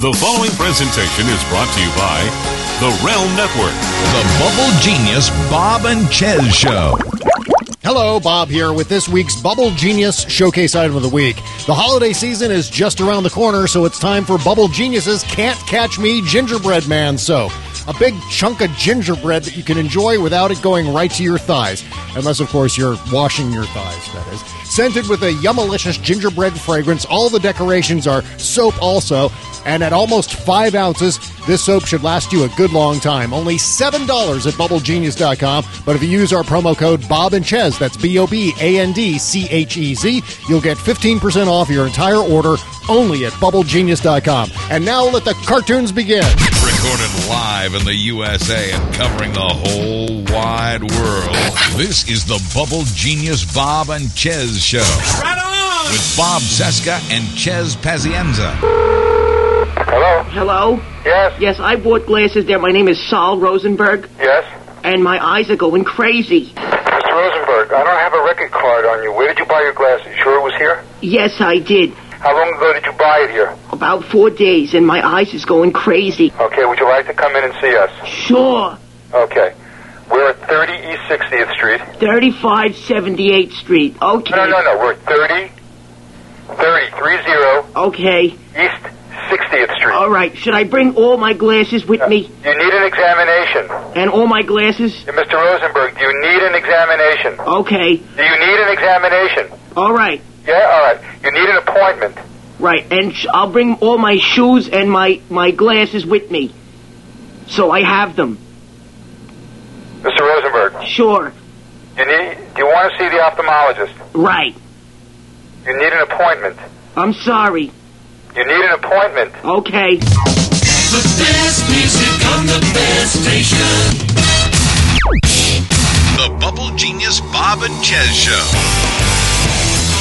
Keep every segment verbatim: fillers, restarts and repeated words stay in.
The following presentation is brought to you by The Realm Network. The Bubble Genius Bob and Chez Show. Hello, Bob here with this week's Bubble Genius Showcase Item of the Week. The holiday season is just around the corner, so it's time for Bubble Genius's Can't Catch Me Gingerbread Man soap. A big chunk of gingerbread that you can enjoy without it going right to your thighs. Unless, of course, you're washing your thighs, that is. Scented with a yummalicious gingerbread fragrance, all the decorations are soap also. And at almost five ounces, this soap should last you a good long time. Only seven dollars at bubble genius dot com. But if you use our promo code Bob and Chez, that's B O B A N D C H E Z, you'll get fifteen percent off your entire order only at bubble genius dot com. And now let the cartoons begin. Recorded live in the U S A and covering the whole wide world. This is the Bubble Genius Bob and Chez Show. Right on! With Bob Cesca and Chez Pazienza. Hello? Hello? Yes? Yes, I bought glasses there. My name is Saul Rosenberg, Yes? and my eyes are going crazy. Mister Rosenberg, I don't have a record card on you. Where did you buy your glasses? You sure it was here? Yes, I did. How long ago did you buy it here? About four days, and my eyes is going crazy. Okay, would you like to come in and see us? Sure. Okay. We're at thirty East sixtieth Street. thirty-five seventy-eighth Street. Okay. No, no, no, we're at thirty, thirty, three zero Okay. East sixtieth Street. All right. Should I bring all my glasses with me? You need an examination. And all my glasses? Hey, Mister Rosenberg, do you need an examination? Okay. Do you need an examination? All right. Yeah? All right. You need an appointment. Right. And sh- I'll bring all my shoes and my, my glasses with me. So I have them. Mister Rosenberg, Sure. you need, do you want to see the ophthalmologist? Right. You need an appointment. I'm sorry. You need an appointment. Okay. The best music on the best station. The Bubble Genius Bob and Chez Show.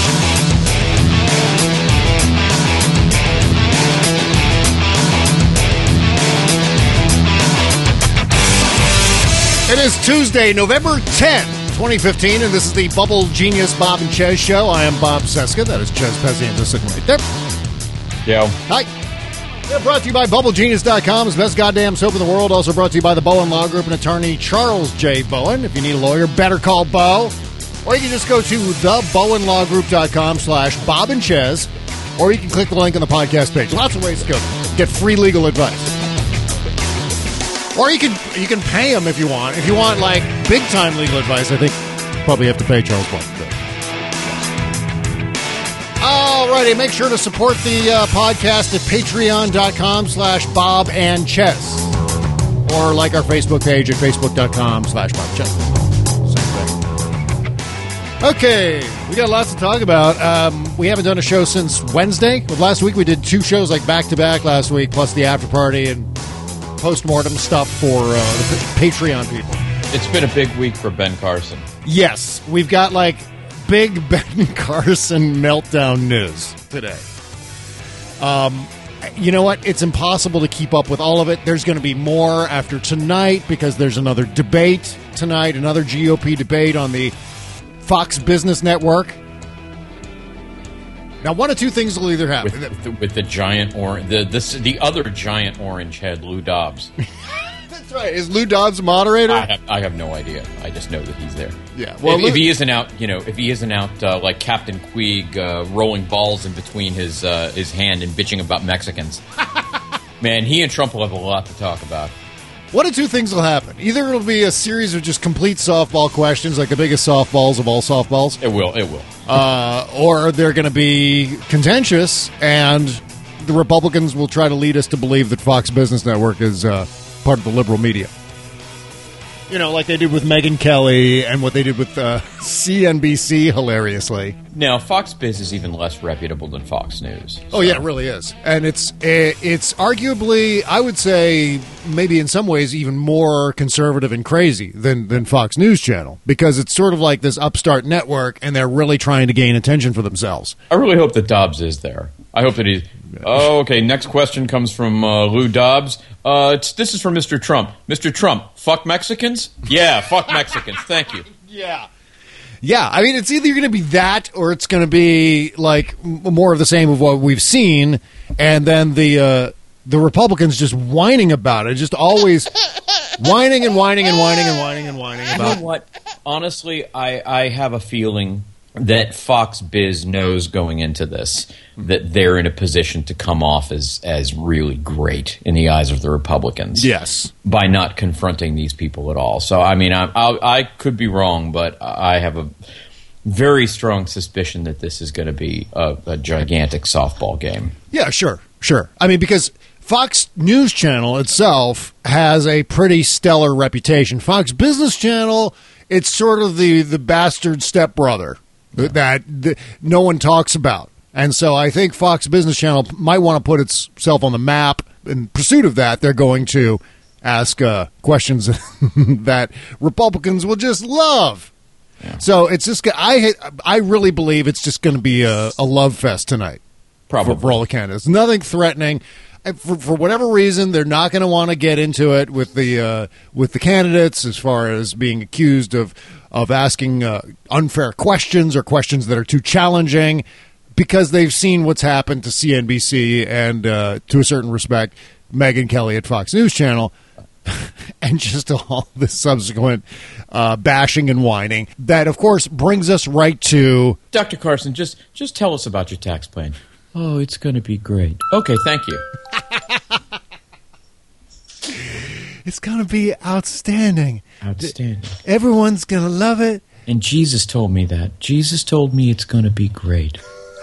It is Tuesday, November tenth, twenty fifteen, and this is the Bubble Genius Bob and Chez Show. I am Bob Cesca. That is Chez Pazienza sitting right there. Yo. Hi. We're brought to you by bubble genius dot com. It's the best goddamn soap in the world. Also brought to you by the Bowen Law Group and attorney Charles J. Bowen. If you need a lawyer, better call Bo. Or you can just go to the bowen law group dot com slash Bob and Chez, or you can click the link on the podcast page. Lots of ways to go. Get free legal advice. Or you can you can pay him if you want. If you want, like, big-time legal advice, I think you probably have to pay Charles Bowen. Alrighty, make sure to support the uh, podcast at patreon dot com slash Bob and Chez. Or like our Facebook page at facebook dot com slash Bob Chez. Same thing. Okay, we got lots to talk about. Um, we haven't done a show since Wednesday. Well, last week we did two shows like back-to-back last week, plus the after party and post-mortem stuff for uh, the P- Patreon people. It's been a big week for Ben Carson. Yes, we've got like big Ben Carson meltdown news today. Um, you know what? It's impossible to keep up with all of it. There's going to be more after tonight because there's another debate tonight, another G O P debate on the Fox Business Network. Now, one of two things will either happen. With, with, with the giant orange, the this the other giant orange head, Lou Dobbs. That's right. Is Lou Dobbs moderator? I have, I have no idea. I just know that he's there. Yeah. Well, if, Lou- if he isn't out, you know, if he isn't out uh, like Captain Queeg uh, rolling balls in between his uh, his hand and bitching about Mexicans, man, he and Trump will have a lot to talk about. One of two things will happen. Either it'll be a series of just complete softball questions, like the biggest softballs of all softballs. It will. It will. Uh, or they're going to be contentious, and the Republicans will try to lead us to believe that Fox Business Network is uh, part of the liberal media. You know, like they did with Megyn Kelly and what they did with uh, C N B C, hilariously. Now, Fox Biz is even less reputable than Fox News. Oh, yeah, it really is. And it's it's arguably, I would say, maybe in some ways even more conservative and crazy than, than Fox News Channel, because it's sort of like this upstart network, and they're really trying to gain attention for themselves. I really hope that Dobbs is there. I hope that he's... Oh, okay, next question comes from uh, Lou Dobbs. Uh, it's, this is for Mister Trump. Mister Trump, fuck Mexicans? Yeah, fuck Mexicans. Thank you. Yeah. Yeah, I mean, it's either going to be that or it's going to be, like, m- more of the same of what we've seen, and then the uh, the Republicans just whining about it, just always whining and whining and whining and whining and whining about You know what? Honestly, I, I have a feeling that Fox Biz knows going into this that they're in a position to come off as, as really great in the eyes of the Republicans. Yes. By not confronting these people at all. So, I mean, I, I, I could be wrong, but I have a very strong suspicion that this is going to be a, a gigantic softball game. Yeah, sure, sure. I mean, because Fox News Channel itself has a pretty stellar reputation. Fox Business Channel, it's sort of the, the bastard stepbrother yeah. that, that no one talks about. And so I think Fox Business Channel might want to put itself on the map. In pursuit of that, they're going to ask uh, questions that Republicans will just love. Yeah. So it's just I I really believe it's just going to be a, a love fest tonight. Probably for, for all the candidates. Nothing threatening. For, for whatever reason, they're not going to want to get into it with the uh, with the candidates as far as being accused of of asking uh, unfair questions or questions that are too challenging, because they've seen what's happened to C N B C and, uh, to a certain respect, Megyn Kelly at Fox News Channel, and just all the subsequent uh, bashing and whining. That, of course, brings us right to... Doctor Carson, just just tell us about your tax plan. Oh, it's going to be great. Okay, thank you. It's going to be outstanding. Outstanding. Everyone's going to love it. And Jesus told me that. Jesus told me it's going to be great.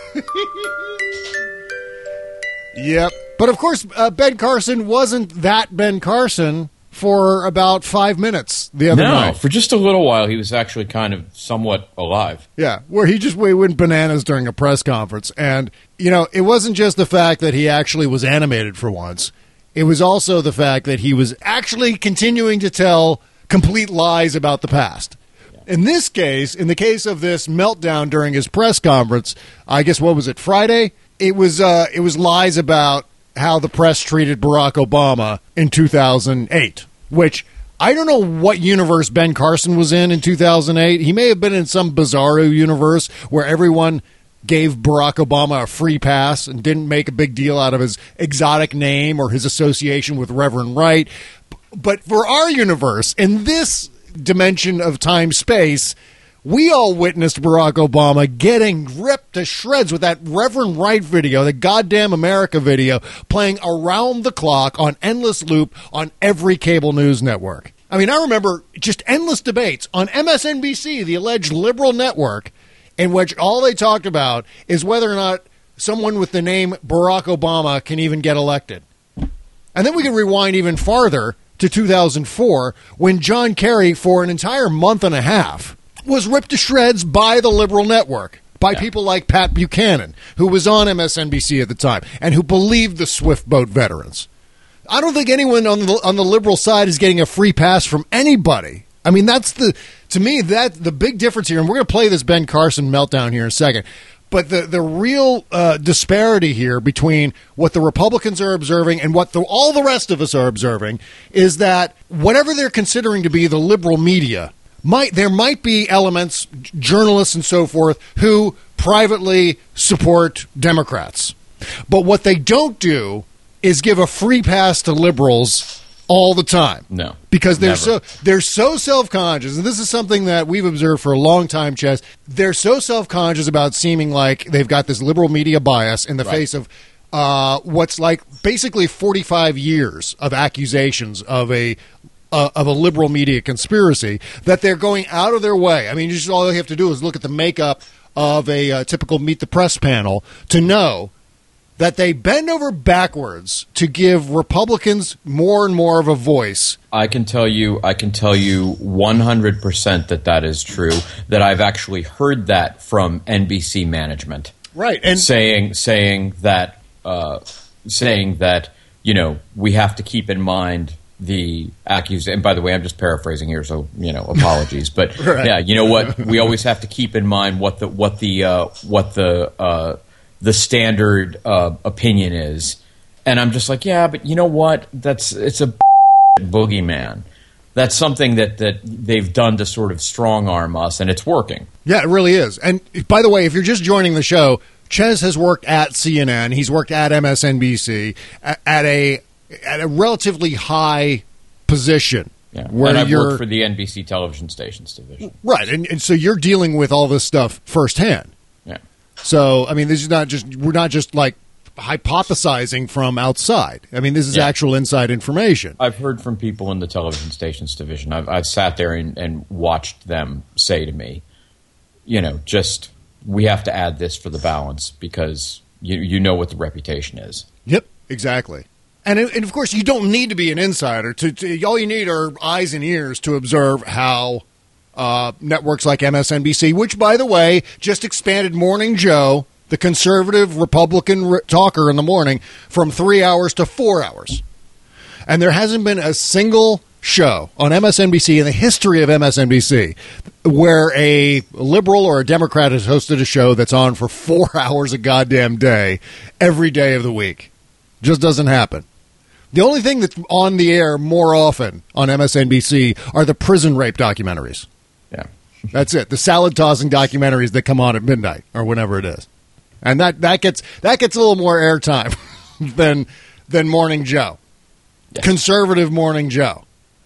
Yep. But, of course, uh, Ben Carson wasn't that Ben Carson for about five minutes the other no, night. No, for just a little while, he was actually kind of somewhat alive. Yeah, where he just went bananas during a press conference. And, you know, it wasn't just the fact that he actually was animated for once. It was also the fact that he was actually continuing to tell complete lies about the past. In this case, in the case of this meltdown during his press conference, I guess, what was it, Friday? It was uh, it was lies about how the press treated Barack Obama in two thousand eight, which I don't know what universe Ben Carson was in in two thousand eight. He may have been in some bizarro universe where everyone gave Barack Obama a free pass and didn't make a big deal out of his exotic name or his association with Reverend Wright. But for our universe, in this dimension of time-space, we all witnessed Barack Obama getting ripped to shreds with that Reverend Wright video, the Goddamn America video, playing around the clock on endless loop on every cable news network. I mean, I remember just endless debates on M S N B C, the alleged liberal network, in which all they talked about is whether or not someone with the name Barack Obama can even get elected. And then we can rewind even farther to two thousand four, when John Kerry, for an entire month and a half, was ripped to shreds by the liberal network, by yeah. people like Pat Buchanan, who was on M S N B C at the time, and who believed the Swift boat veterans. I don't think anyone on the on the liberal side is getting a free pass from anybody. I mean, that's the, to me, that the big difference here, and we're going to play this Ben Carson meltdown here in a second, but the, the real uh, disparity here between what the Republicans are observing and what the, all the rest of us are observing is that whatever they're considering to be the liberal media, might there might be elements, journalists and so forth, who privately support Democrats. But what they don't do is give a free pass to liberals all the time. No. Because they're never. so they're so self-conscious, and this is something that we've observed for a long time, Chess. They're so self-conscious about seeming like they've got this liberal media bias in the right. face of uh, what's like basically forty-five years of accusations of a uh, of a liberal media conspiracy, that they're going out of their way. I mean, just all you have to do is look at the makeup of a uh, typical Meet the Press panel to know that they bend over backwards to give Republicans more and more of a voice. I can tell you, I can tell you one hundred percent that that is true, that I've actually heard that from N B C management. Right. And saying saying that uh, saying that, you know, we have to keep in mind the accusation. And by the way, I'm just paraphrasing here, so, you know, apologies. But right. yeah, you know what? We always have to keep in mind what the what the uh, what the uh, the standard uh, opinion is. And I'm just like, yeah, but you know what? That's it's a boogeyman. That's something that, that they've done to sort of strong arm us, and it's working. Yeah, it really is. And by the way, if you're just joining the show, Ches has worked at C N N. He's worked at M S N B C at, at a at a relatively high position. Yeah. Where and I've you're, worked for the N B C television stations division. Right, and, and so you're dealing with all this stuff firsthand. Yeah. So, I mean, this is not just, we're not just like hypothesizing from outside. I mean, this is Yeah. actual inside information. I've heard from people in the television stations division. I've, I've sat there and, and watched them say to me, you know, just, we have to add this for the balance because you, you know what the reputation is. Yep, exactly. And, and of course, you don't need to be an insider. To, to all you need are eyes and ears to observe how uh, networks like M S N B C, which, by the way, just expanded Morning Joe, the conservative Republican r- talker in the morning, from three hours to four hours. And there hasn't been a single show on M S N B C in the history of M S N B C where a liberal or a Democrat has hosted a show that's on for four hours a goddamn day every day of the week. Just doesn't happen. The only thing that's on the air more often on M S N B C are the prison rape documentaries. Yeah. That's it. The salad tossing documentaries that come on at midnight or whenever it is. And that, that gets that gets a little more airtime than than Morning Joe. Yeah. Conservative Morning Joe.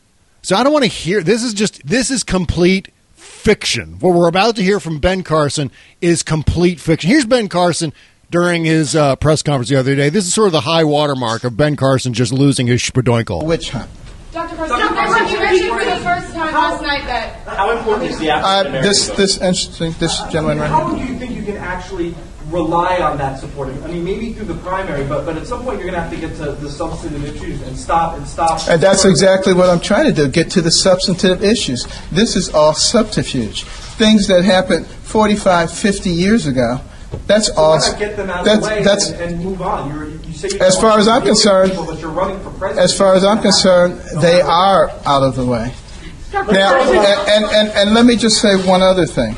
So I don't want to hear this is just this is complete fiction. What we're about to hear from Ben Carson is complete fiction. Here's Ben Carson during his uh, press conference the other day. This is sort of the high watermark of Ben Carson just losing his spadoinkle. Witch hunt. Doctor Carson, Doctor Carson, you mentioned for the first time last night that... How important is the Uh, African American this, this interesting, this gentleman right How here. do you think you can actually rely on that support? I mean, maybe through the primary, but, but at some point you're going to have to get to the substantive issues and stop and stop. And that's exactly what I'm trying to do, get to the substantive issues. This is all subterfuge. Things that happened forty-five, fifty years ago, that's So all. why not get them out that's, of the way that's, and, and move on? You're, you say you as far as I'm concerned, people, but you're running for president. as far as I'm concerned, they are out of the way. Now, and, and, and, and let me just say one other thing.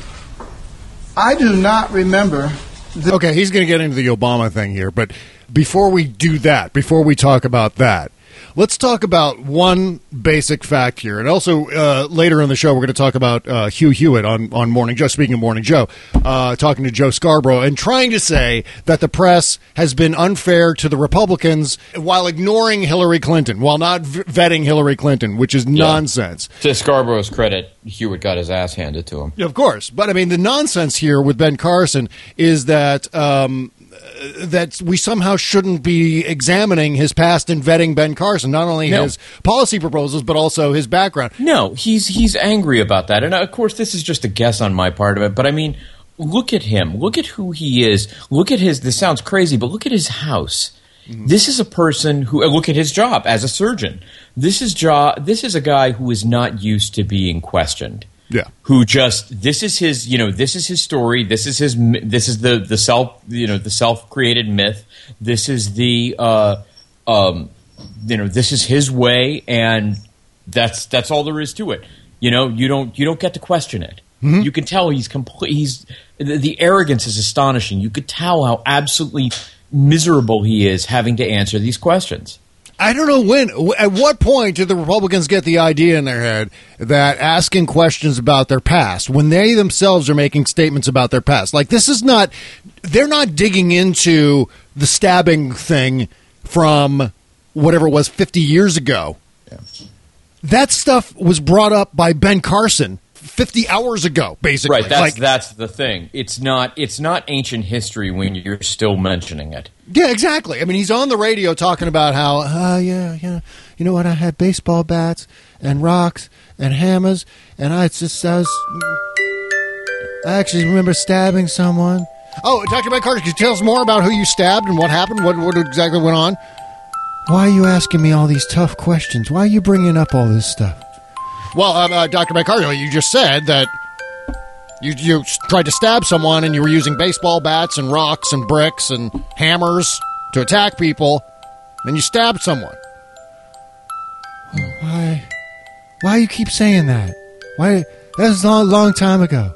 I do not remember... The- Okay, he's going to get into the Obama thing here, but before we do that, before we talk about that, let's talk about one basic fact here. And also, uh, later in the show, we're going to talk about uh, Hugh Hewitt on, on Morning Joe, speaking of Morning Joe, uh, talking to Joe Scarborough and trying to say that the press has been unfair to the Republicans while ignoring Hillary Clinton, while not v- vetting Hillary Clinton, which is nonsense. To Scarborough's credit, Hewitt got his ass handed to him. Of course. But, I mean, the nonsense here with Ben Carson is that um, that we somehow shouldn't be examining his past and vetting Ben Carson, not only No. his policy proposals, but also his background. No, he's he's angry about that. And, of course, this is just a guess on my part of it. But, I mean, look at him. Look at who he is. Look at his – this sounds crazy, but look at his house. Mm-hmm. This is a person who – look at his job as a surgeon. This is jo- This is a guy who is not used to being questioned. Yeah. Who just this is his you know this is his story, this is his this is the the self you know the self-created myth, this is the uh um you know this is his way, and that's that's all there is to it. You know, you don't you don't get to question it. Mm-hmm. You can tell he's complete he's the, the arrogance is astonishing. You could tell how absolutely miserable he is having to answer these questions. I don't know when. At what point did the Republicans get the idea in their head that asking questions about their past, when they themselves are making statements about their past, like this is not, they're not digging into the stabbing thing from whatever it was fifty years ago. Yeah. That stuff was brought up by Ben Carson fifty hours ago, basically. Right, that's like, that's the thing. It's not it's not ancient history when you're still mentioning it. Yeah, exactly. I mean, he's on the radio talking about how, uh, yeah, yeah, you know what? I had baseball bats and rocks and hammers, and I just, I was, I actually remember stabbing someone. Oh, Doctor Ben Carson, can you tell us more about who you stabbed and what happened? What, what exactly went on? Why are you asking me all these tough questions? Why are you bringing up all this stuff? Well, um, uh, Doctor Ben Carson, you just said that You, you tried to stab someone and you were using baseball bats and rocks and bricks and hammers to attack people. Then you stabbed someone. Why? Why you keep saying that? Why? That was a long, long time ago.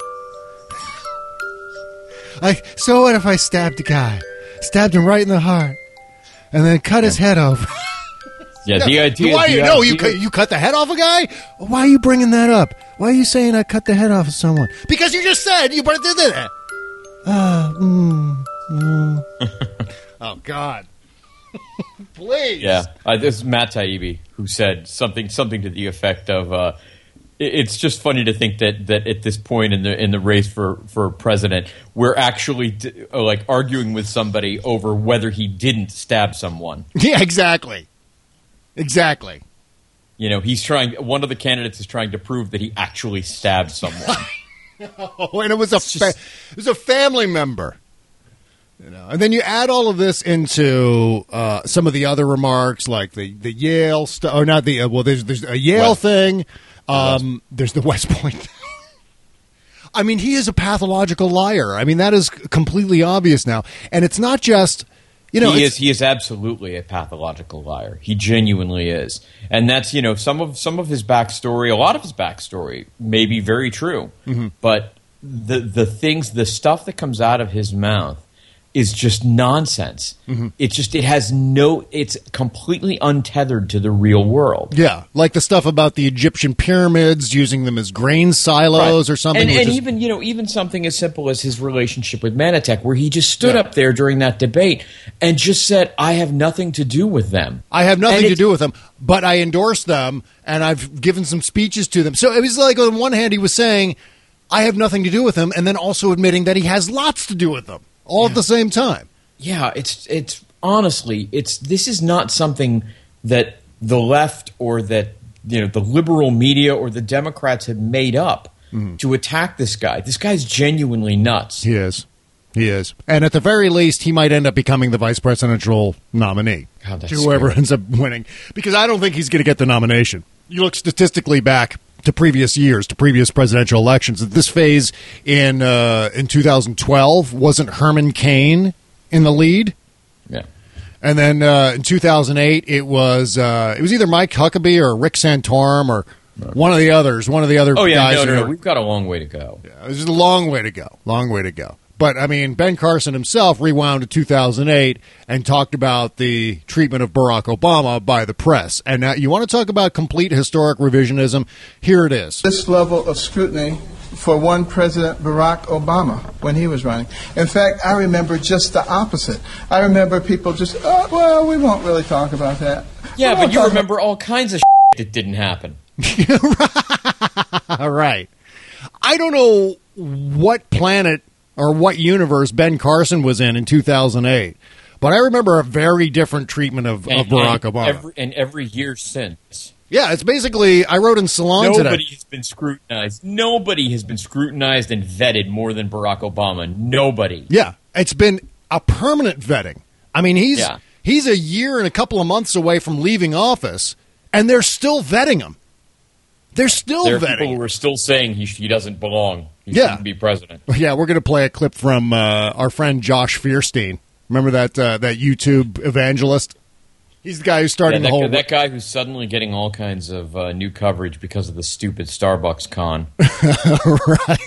Like, so what if I stabbed a guy? Stabbed him right in the heart. And then cut his head off. Yeah, the idea. Why? the No, idea, you cut, you cut the head off a guy. Why are you bringing that up? Why are you saying I cut the head off of someone? Because you just said you brought it. Uh, mm, mm. Oh, God. Please. Yeah. Uh, this is Matt Taibbi who said something something to the effect of, uh, it, it's just funny to think that, that at this point in the in the race for, for president, we're actually d- uh, like arguing with somebody over whether he didn't stab someone. Yeah, exactly. Exactly. You know, he's trying. One of the candidates is trying to prove that he actually stabbed someone. Oh, and it was a fa- it was a family member. You know, and then you add all of this into uh, some of the other remarks, like the the Yale stuff, or not the uh, well. There's there's a Yale West. thing. Um, there's the West Point thing. I mean, he is a pathological liar. I mean, that is completely obvious now, and it's not just. You know, he is he is absolutely a pathological liar. He genuinely is. And that's, you know, some of some of his backstory, a lot of his backstory may be very true. Mm-hmm. But the the things, the stuff that comes out of his mouth is just nonsense. Mm-hmm. It's just it has no it's completely untethered to the real world. Yeah, like the stuff about the Egyptian pyramids, using them as grain silos right. or something. And, and is- even, you know, even something as simple as his relationship with Manatech, where he just stood yeah. up there during that debate and just said, I have nothing to do with them. I have nothing and to do with them, but I endorse them, and I've given some speeches to them. So it was like, on one hand, he was saying, I have nothing to do with them, and then also admitting that he has lots to do with them. All yeah. at the same time. Yeah, it's it's honestly, it's this is not something that the left or that you know the liberal media or the Democrats have made up mm-hmm. to attack this guy. This guy's genuinely nuts. He is. He is. And at the very least, he might end up becoming the vice presidential nominee. God, that's to whoever scary. ends up winning. Because I don't think he's going to get the nomination. You look statistically back to previous years, to previous presidential elections. This phase in uh, in two thousand twelve, wasn't Herman Cain in the lead? Yeah. And then uh, in two thousand eight, it was uh, it was either Mike Huckabee or Rick Santorum or one of the others, one of the other oh, yeah, guys. No, no, who, no, we've got a long way to go. Yeah, it was a long way to go. Long way to go. But, I mean, Ben Carson himself rewound to two thousand eight and talked about the treatment of Barack Obama by the press. And now you want to talk about complete historic revisionism? Here it is. This level of scrutiny for one President Barack Obama when he was running. In fact, I remember just the opposite. I remember people just, oh, well, we won't really talk about that. Yeah, but you remember about- all kinds of shit that didn't happen. Right. I don't know what planet or what universe Ben Carson was in in two thousand eight. But I remember a very different treatment of, and, of Barack and Obama. Every, and every year since. Yeah, it's basically, I wrote in Salon Nobody today. Nobody has been scrutinized. Nobody has been scrutinized and vetted more than Barack Obama. Nobody. Yeah, it's been a permanent vetting. I mean, he's yeah. he's a year and a couple of months away from leaving office, and they're still vetting him. They're still there are vetting people who are still saying he, he doesn't belong. He yeah. shouldn't be president. Yeah, we're going to play a clip from uh, our friend Josh Fierstein. Remember that uh, that YouTube evangelist? He's the guy who's starting yeah, that, the whole... That guy who's suddenly getting all kinds of uh, new coverage because of the stupid Starbucks con. Right.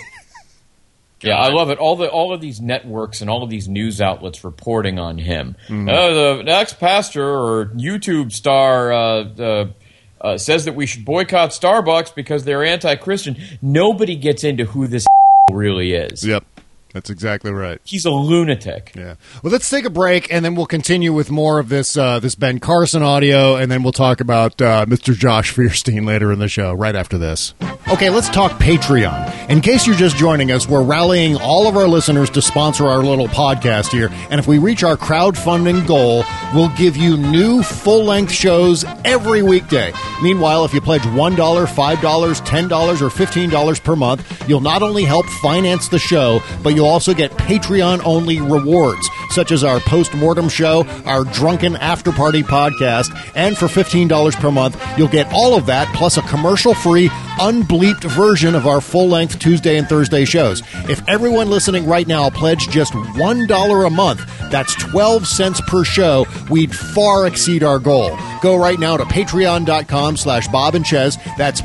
Yeah, I love it. All the all of these networks and all of these news outlets reporting on him. Mm-hmm. Uh, the next pastor or YouTube star uh, uh, uh, says that we should boycott Starbucks because they're anti-Christian. Nobody gets into who this really is. Yep. That's exactly right. He's a lunatic. Yeah. Well, let's take a break, and then we'll continue with more of this uh, this Ben Carson audio, and then we'll talk about uh, Mister Josh Fierstein later in the show, right after this. Okay, let's talk Patreon. In case you're just joining us, we're rallying all of our listeners to sponsor our little podcast here, and if we reach our crowdfunding goal, we'll give you new full-length shows every weekday. Meanwhile, if you pledge one dollar, five dollars, ten dollars, or fifteen dollars per month, you'll not only help finance the show, but you'll also get Patreon-only rewards, such as our post-mortem show, our Drunken After Party podcast, and for fifteen dollars per month, you'll get all of that, plus a commercial-free, unbleeped version of our full-length Tuesday and Thursday shows. If everyone listening right now pledged just one dollar a month, that's twelve cents per show, we'd far exceed our goal. Go right now to patreon.com slash Bob and Chez. That's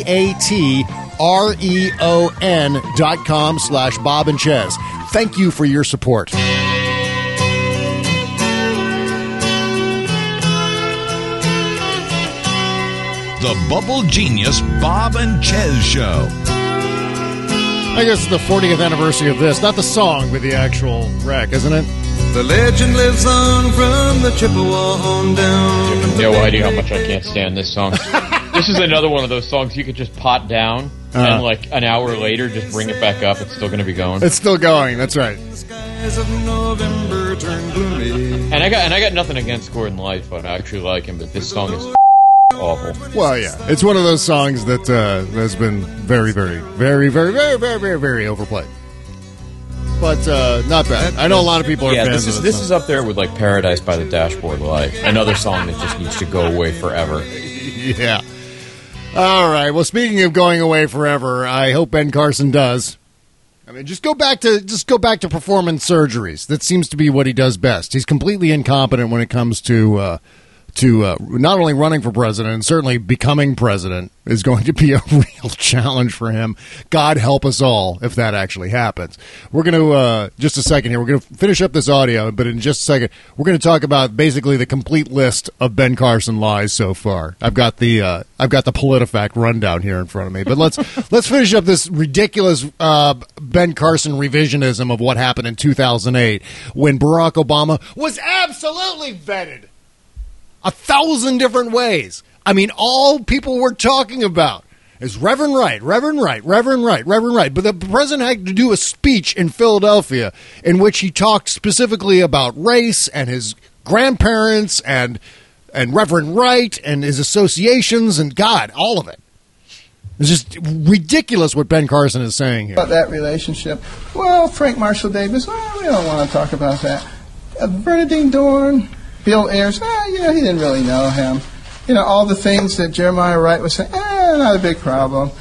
P-A-T R-E-O-N dot com slash Bob and Chez. Thank you for your support. The Bubble Genius Bob and Chez Show. I guess it's the fortieth anniversary of this. Not the song, but the actual wreck, isn't it? The legend lives on from the Chippewa on down. No idea how much I can't stand this song. This is another one of those songs you could just pot down, uh, and like an hour later, just bring it back up. It's still going to be going. It's still going. That's right. Of November turn gloomy. And I got and I got nothing against Gordon Lightfoot. I actually like him, but this song is awful. Well, yeah, it's one of those songs that uh, has been very, very, very, very, very, very, very, very overplayed. But uh, not bad. I know a lot of people are yeah, fans this is of this this song. is up there with like Paradise by the Dashboard Light, another song that just needs to go away forever. Yeah. All right. Well, speaking of going away forever, I hope Ben Carson does. I mean, just go back to just go back to performing surgeries. That seems to be what he does best. He's completely incompetent when it comes to uh, to uh, not only running for president, and certainly becoming president is going to be a real challenge for him. God help us all if that actually happens. We're going to, uh, just a second here, we're going to finish up this audio, but in just a second, we're going to talk about basically the complete list of Ben Carson lies so far. I've got the uh, I've got the PolitiFact rundown here in front of me, but let's let's finish up this ridiculous uh, Ben Carson revisionism of what happened in two thousand eight when Barack Obama was absolutely vetted a thousand different ways. I mean, all people were talking about is Reverend Wright, Reverend Wright, Reverend Wright, Reverend Wright. But the president had to do a speech in Philadelphia in which he talked specifically about race and his grandparents and and Reverend Wright and his associations and God, all of it. It's just ridiculous what Ben Carson is saying here. About that relationship. Well, Frank Marshall Davis, well, we don't want to talk about that. Uh, Bernadine Dorn, Bill Ayers, eh, you know, he didn't really know him. You know, all the things that Jeremiah Wright was saying, eh, not a big problem.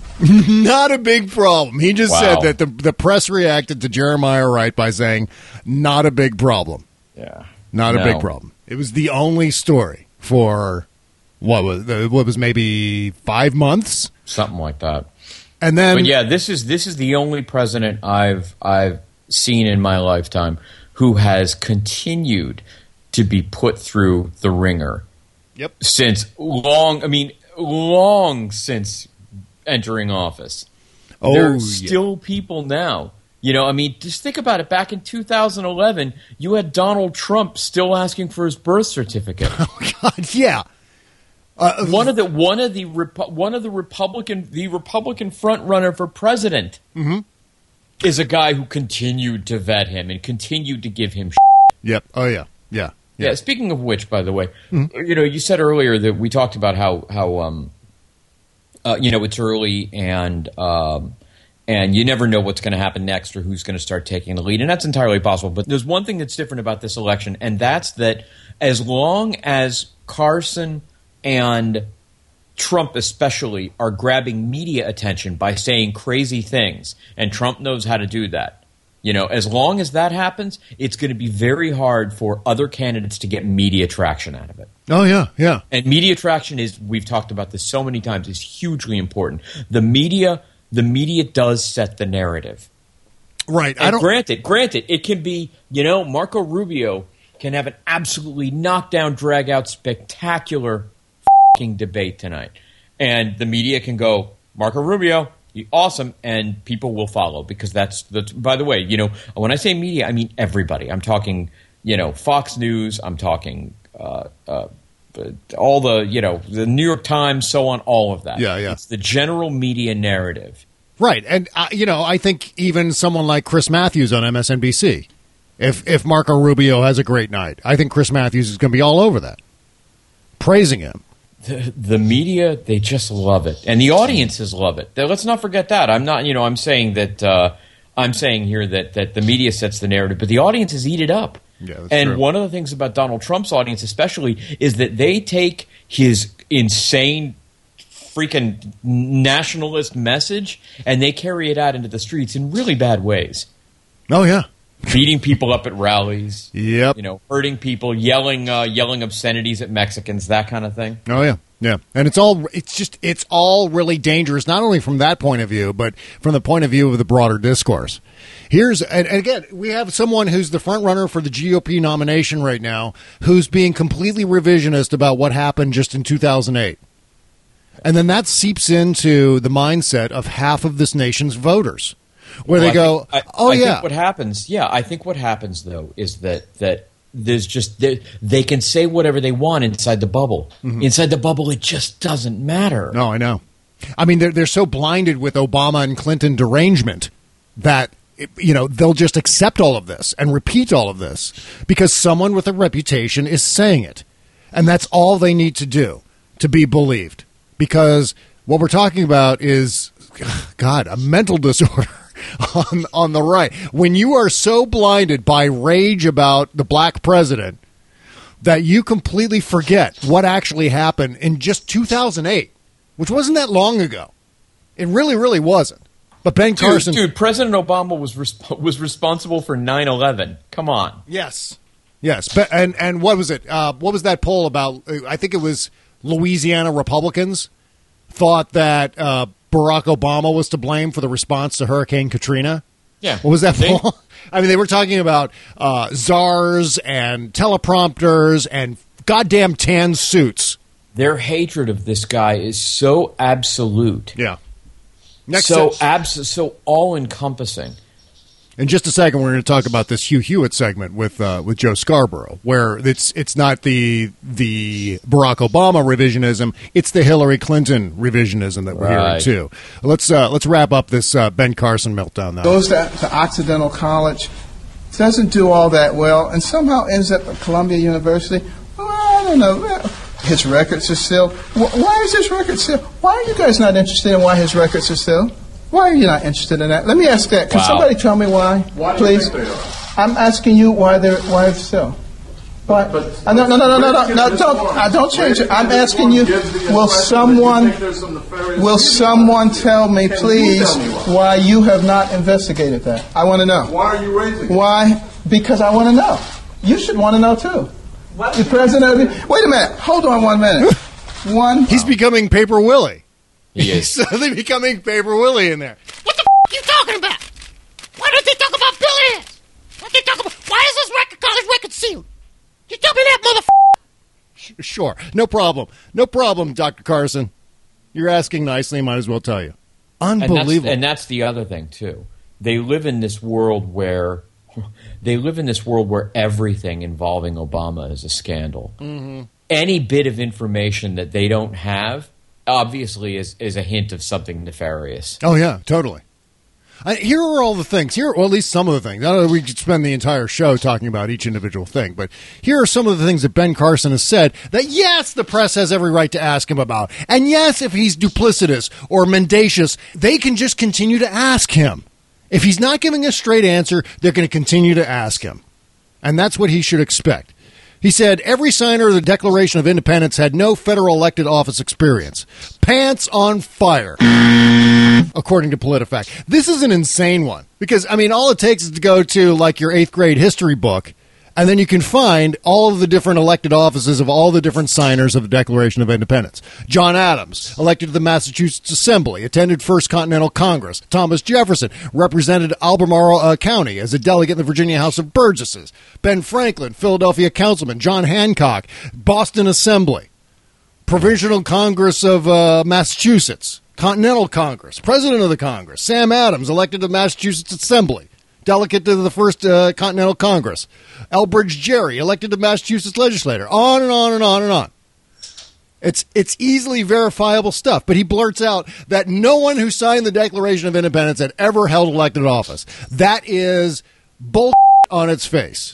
Not a big problem. He just Wow. said that the the press reacted to Jeremiah Wright by saying, not a big problem. Yeah, Not a No. big problem. It was the only story for, what was what was maybe five months? something like that. And then, But yeah, this is this is the only president I've I've seen in my lifetime who has continued to be put through the ringer. Yep. Since long, I mean, long since entering office. Oh, there are yeah. still people now. You know, I mean, just think about it. Back in two thousand eleven, you had Donald Trump still asking for his birth certificate. oh God, yeah. Uh, one of the one of the Repu- one of the Republican the Republican front runner for president Mhm. is a guy who continued to vet him and continued to give him. Yep. Oh yeah. Yeah. Yeah. Speaking of which, by the way, you know, you said earlier that we talked about how how um, uh, you know, it's early and um, and you never know what's going to happen next or who's going to start taking the lead, and that's entirely possible. But there's one thing that's different about this election, and that's that as long as Carson and Trump especially are grabbing media attention by saying crazy things, and Trump knows how to do that. You know, as long as that happens, it's going to be very hard for other candidates to get media traction out of it. Oh yeah. Yeah. And media traction is, we've talked about this so many times, is hugely important. The media, the media does set the narrative. Right. And I don't. granted, granted, it can be, you know, Marco Rubio can have an absolutely knockdown, drag out, spectacular f***ing debate tonight. And the media can go, Marco Rubio, awesome, and people will follow because that's, that's, by the way, you know, when I say media, I mean everybody. I'm talking, you know, Fox News, I'm talking uh, uh, all the, you know, the New York Times, so on, all of that. Yeah, yeah. It's the general media narrative. Right. And, uh, you know, I think even someone like Chris Matthews on M S N B C, if, if Marco Rubio has a great night, I think Chris Matthews is going to be all over that, praising him. The, the media, they just love it, and the audiences love it. Let's not forget that. I'm not, you know, I'm saying that uh, I'm saying here that that the media sets the narrative, but the audiences eat it up. Yeah, that's and true. one of the things about Donald Trump's audience, especially, is that they take his insane, freaking nationalist message and they carry it out into the streets in really bad ways. Oh yeah. Beating people up at rallies, Yep. you know, hurting people, yelling, uh, yelling obscenities at Mexicans, that kind of thing. Oh yeah, yeah, and it's all it's just it's all really dangerous, not only from that point of view, but from the point of view of the broader discourse. Here's and, and again, we have someone who's the front runner for the G O P nomination right now, who's being completely revisionist about what happened just in two thousand eight. And then that seeps into the mindset of half of this nation's voters, where Well, they go, I think, I, oh, I yeah. think what happens, yeah, I think what happens, though, is that, that there's just, they, they can say whatever they want inside the bubble. Mm-hmm. Inside the bubble, it just doesn't matter. No, I know. I mean, they're, they're so blinded with Obama and Clinton derangement that, you know, they'll just accept all of this and repeat all of this because someone with a reputation is saying it. And that's all they need to do to be believed. Because what we're talking about is, God, a mental disorder on, on the right. When you are so blinded by rage about the black president that you completely forget what actually happened in just two thousand eight, which wasn't that long ago. It really, really wasn't. But Ben dude, Carson... Dude, President Obama was resp- was responsible for nine eleven. Come on. Yes. Yes. But, and, and what was it? Uh, what was that poll about? I think it was Louisiana Republicans thought that uh, Barack Obama was to blame for the response to Hurricane Katrina. Yeah. What was that they- poll? I mean, they were talking about uh, czars and teleprompters and goddamn tan suits. Their hatred of this guy is so absolute. Yeah. Next so set. abs- so all-encompassing. In just a second, we're going to talk about this Hugh Hewitt segment with uh, with Joe Scarborough, where it's it's not the the Barack Obama revisionism, it's the Hillary Clinton revisionism that we're Right. hearing too. Let's uh, let's wrap up this uh, Ben Carson meltdown now. Goes to, to Occidental College, doesn't do all that well, and somehow ends up at Columbia University. Well, I don't know. His records are still. wh- Why is his record still? Why are you guys not interested in why his records are still? Why are you not interested in that? Let me ask that. Can Wow. somebody tell me why, Why do you please? think they are? I'm asking you why they're why it's still. Why? But- Uh, no, no, no, no, no, no, Where no, did don't, this uh, don't form- change it. where I'm did this asking you, form give the will impression that you someone, think there's some nefarious will dealings? someone tell me, Can you please, tell me why? why you have not investigated that? I want to know. Why are you raising it? Why? Because I want to know. You should want to know, too. What? The president of the... Wait a minute. Hold on one minute. One... He's becoming Paper Willie. He He's is. suddenly becoming Paper Willie in there. What the f*** you talking about? Why don't they talk about Bill Ayers? What they talk about? Why is this record college record sealed? You tell me that, motherfucker. Sure, no problem, no problem, Doctor Carson. You're asking nicely. Might as well tell you. And that's, Unbelievable. and that's the other thing too. They live in this world where they live in this world where everything involving Obama is a scandal. Mm-hmm. Any bit of information that they don't have, obviously, is is a hint of something nefarious. Oh, yeah, totally. I, here are all the things. Here, well, at least some of the things. I don't know if we could spend the entire show talking about each individual thing, but here are some of the things that Ben Carson has said that, yes, the press has every right to ask him about. And, yes, if he's duplicitous or mendacious, they can just continue to ask him. If he's not giving a straight answer, they're going to continue to ask him. And that's what he should expect. He said, every signer of the Declaration of Independence had no federal elected office experience. Pants on fire, according to PolitiFact. This is an insane one because, I mean, all it takes is to go to, like, your eighth grade history book, and then you can find all of the different elected offices of all the different signers of the Declaration of Independence. John Adams, elected to the Massachusetts Assembly, attended First Continental Congress. Thomas Jefferson represented Albemarle uh, County as a delegate in the Virginia House of Burgesses. Ben Franklin, Philadelphia Councilman. John Hancock, Boston Assembly. Provincial Congress of uh, Massachusetts. Continental Congress. President of the Congress. Sam Adams, elected to the Massachusetts Assembly. Delegate to the First uh, Continental Congress. Elbridge Gerry, elected to Massachusetts legislator. On and on and on and on. It's it's easily verifiable stuff, but he blurts out that no one who signed the Declaration of Independence had ever held elected office. That is bull on its face.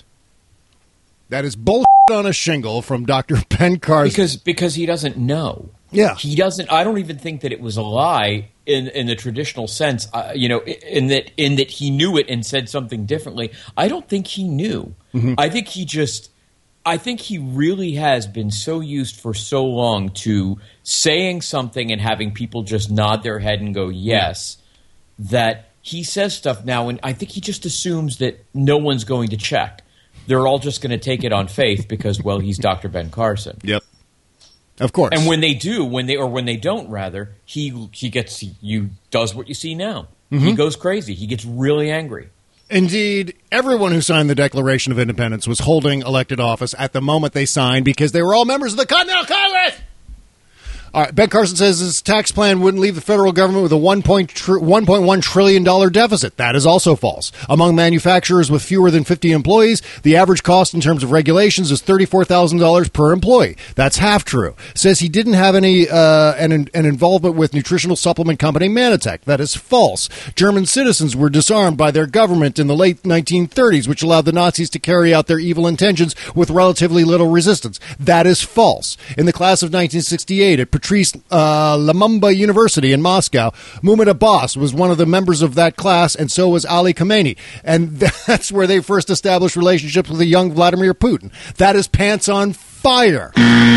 That is bull on a shingle from Doctor Ben Carson. Because because he doesn't know. Yeah. He doesn't. I don't even think that it was a lie in in the traditional sense. Uh, you know, in that in that he knew it and said something differently. I don't think he knew. Mm-hmm. I think he just. I think he really has been so used for so long to saying something and having people just nod their head and go yes, that he says stuff now, and I think he just assumes that no one's going to check. They're all just going to take it on faith because, well, he's Doctor Ben Carson. Yep. Of course. And when they do, when they or when they don't, rather, he he gets you does what you see now. Mm-hmm. He goes crazy. He gets really angry. Indeed, everyone who signed the Declaration of Independence was holding elected office at the moment they signed because they were all members of the Continental Congress. All right, Ben Carson says his tax plan wouldn't leave the federal government with a one point one trillion dollars deficit. That is also false. Among manufacturers with fewer than fifty employees, the average cost in terms of regulations is thirty-four thousand dollars per employee. That's half true. Says he didn't have any uh, an, an involvement with nutritional supplement company Manitech. That is false. German citizens were disarmed by their government in the late nineteen thirties, which allowed the Nazis to carry out their evil intentions with relatively little resistance. That is false. In the class of nineteen sixty-eight at Patrice uh, Lumumba University in Moscow, Muhammad Abbas was one of the members of that class, and so was Ali Khamenei. And that's where they first established relationships with the young Vladimir Putin. That is pants on fire.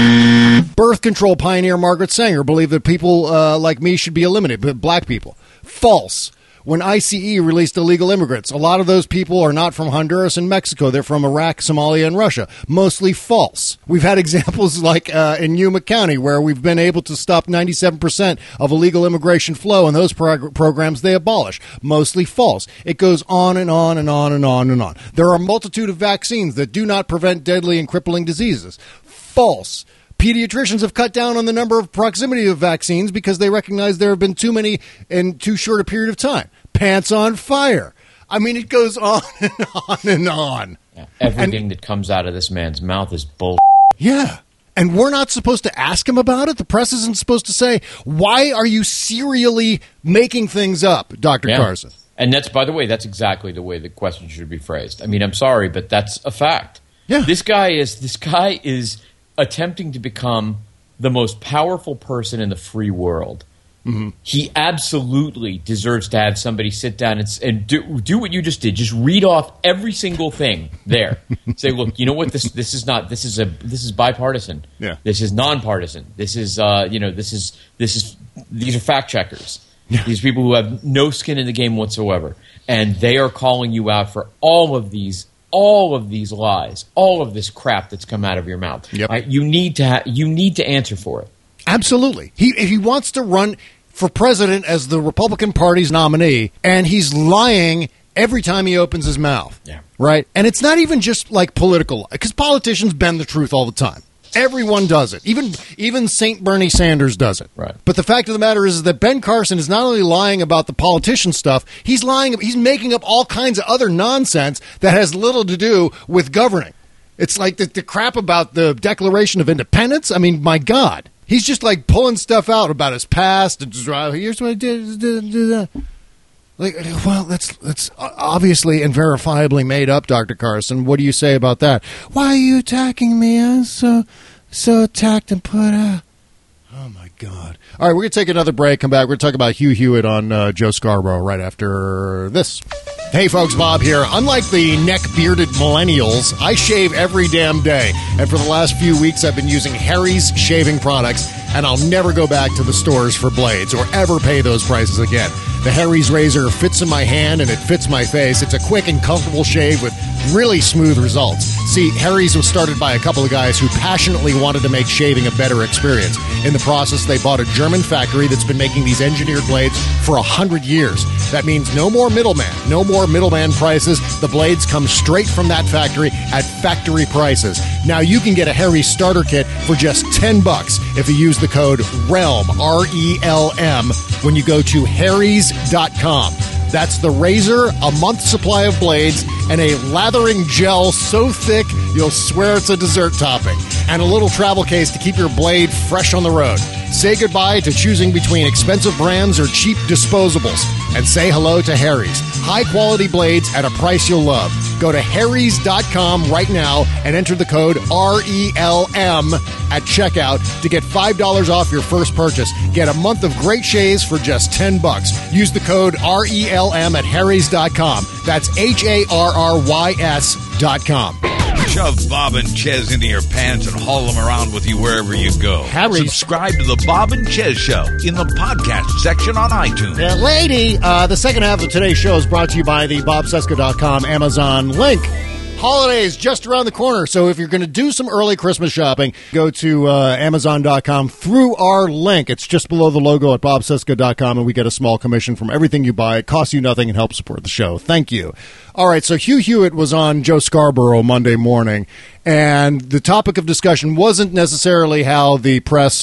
Birth control pioneer Margaret Sanger believed that people uh, like me should be eliminated, but black people. False. When I C E released illegal immigrants, a lot of those people are not from Honduras and Mexico. They're from Iraq, Somalia, and Russia. Mostly false. We've had examples like uh, in Yuma County where we've been able to stop ninety-seven percent of illegal immigration flow, and those prog- programs they abolish. Mostly false. It goes on and on and on and on and on. There are a multitude of vaccines that do not prevent deadly and crippling diseases. False. Pediatricians have cut down on the number of proximity of vaccines because they recognize there have been too many in too short a period of time. Pants on fire. I mean, it goes on and on and on. Yeah, everything and, that comes out of this man's mouth is bull. Yeah. And we're not supposed to ask him about it? The press isn't supposed to say, why are you serially making things up, Doctor Yeah. Carson? And that's, by the way, that's exactly the way the question should be phrased. I mean, I'm sorry, but that's a fact. Yeah. This guy is this guy is attempting to become the most powerful person in the free world. Mm-hmm. He absolutely deserves to have somebody sit down and, and do, do what you just did. Just read off every single thing there. Say, look, you know what? This this is not. This is a. This is bipartisan. Yeah. This is nonpartisan. This is. Uh, you know. This is. This is. These are fact checkers. Yeah. These people who have no skin in the game whatsoever, and they are calling you out for all of these. All of these lies, all of this crap that's come out of your mouth. Yep. Right? You need to. Ha- you need to answer for it. Absolutely. He if he wants to run for president as the Republican Party's nominee, and he's lying every time he opens his mouth. Yeah. Right? And it's not even just like political, because politicians bend the truth all the time. Everyone does it. Even even Saint Bernie Sanders does it. Right. But the fact of the matter is, is that Ben Carson is not only lying about the politician stuff, he's lying. He's making up all kinds of other nonsense that has little to do with governing. It's like the, the crap about the Declaration of Independence. I mean, my God. He's just like pulling stuff out about his past. And just, here's what I did. did, did uh. Like, well, that's that's obviously and verifiably made up, Doctor Carson. What do you say about that? Why are you attacking me? I'm so so attacked and put out. Oh my God! All right, we're gonna take another break. Come back. We're gonna talk about Hugh Hewitt on uh, Joe Scarborough right after this. Hey folks, Bob here. Unlike the neck-bearded millennials, I shave every damn day. And for the last few weeks, I've been using Harry's shaving products, and I'll never go back to the stores for blades or ever pay those prices again. The Harry's razor fits in my hand, and it fits my face. It's a quick and comfortable shave with really smooth results. See, Harry's was started by a couple of guys who passionately wanted to make shaving a better experience. In the process, they bought a German factory that's been making these engineered blades for a hundred years. That means no more middleman, no more middleman prices. The blades come straight from that factory at factory prices. Now you can get a Harry's starter kit for just ten bucks if you use the code REALM, R E L M, when you go to harrys dot com. That's the razor, a month's supply of blades, and a lathering gel so thick you'll swear it's a dessert topping, and a little travel case to keep your blade fresh on the road. Say goodbye to choosing between expensive brands or cheap disposables, and say hello to Harry's. High-quality blades at a price you'll love. Go to harrys dot com right now and enter the code R E L M at checkout to get five dollars off your first purchase. Get a month of great shaves for just ten bucks. Use the code R E L M at harrys dot com. That's H A R R Y S dot com. Shove Bob and Chez into your pants and haul them around with you wherever you go. Harry's. Subscribe to the Bob and Chez Show in the podcast section on iTunes. Yeah, lady, uh, the second half of today's show is brought to you by the bob cesca dot com Amazon link. Holidays just around the corner, so if you're going to do some early Christmas shopping, go to uh, amazon dot com through our link. It's just below the logo at bob cesca dot com, and we get a small commission from everything you buy. It costs you nothing and helps support the show. Thank you. All right, so Hugh Hewitt was on Joe Scarborough Monday morning, and the topic of discussion wasn't necessarily how the press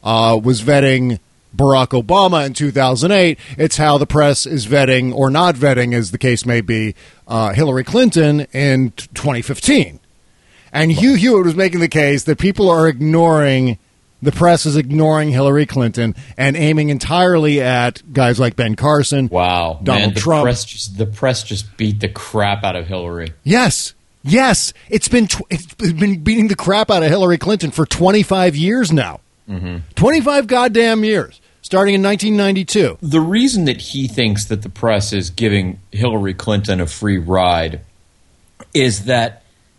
uh, was vetting Barack Obama in two thousand eight. It's how the press is vetting or not vetting, as the case may be, uh, Hillary Clinton in twenty fifteen. And Hugh Hewitt was making the case that people are ignoring, the press is ignoring Hillary Clinton and aiming entirely at guys like Ben Carson. Wow. Donald Man, the Trump. Press just, the press just beat the crap out of Hillary. Yes. Yes. It's been, tw- it's been beating the crap out of Hillary Clinton for twenty-five years now. Mm-hmm. twenty-five goddamn years. Starting in nineteen ninety-two. The reason that he thinks that the press is giving Hillary Clinton a free ride is that